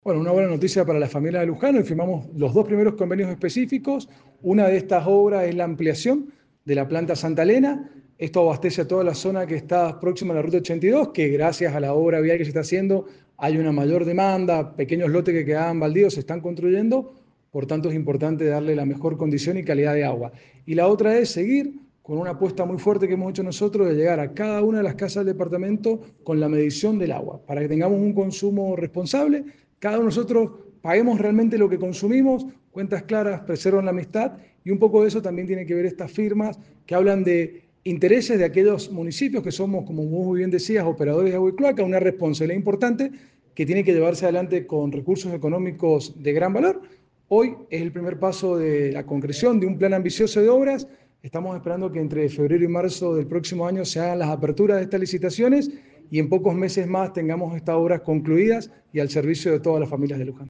Bueno, una buena noticia para la familia de Luján. Hoy firmamos los dos primeros convenios específicos. Una de estas obras es la ampliación de la planta Santa Elena. Esto abastece a toda la zona que está próxima a la Ruta 82, que gracias a la obra vial que se está haciendo hay una mayor demanda, pequeños lotes que quedaban baldíos se están construyendo, por tanto es importante darle la mejor condición y calidad de agua. Y la otra es seguir con una apuesta muy fuerte que hemos hecho nosotros de llegar a cada una de las casas del departamento con la medición del agua, para que tengamos un consumo responsable, cada uno de nosotros paguemos realmente lo que consumimos, cuentas claras preservan la amistad, y un poco de eso también tiene que ver estas firmas que hablan de intereses de aquellos municipios que somos, como muy bien decías, operadores de agua y cloaca, una responsabilidad importante que tiene que llevarse adelante con recursos económicos de gran valor. Hoy es el primer paso de la concreción de un plan ambicioso de obras. Estamos esperando que entre febrero y marzo del próximo año se hagan las aperturas de estas licitaciones y en pocos meses más tengamos estas obras concluidas y al servicio de todas las familias de Luján.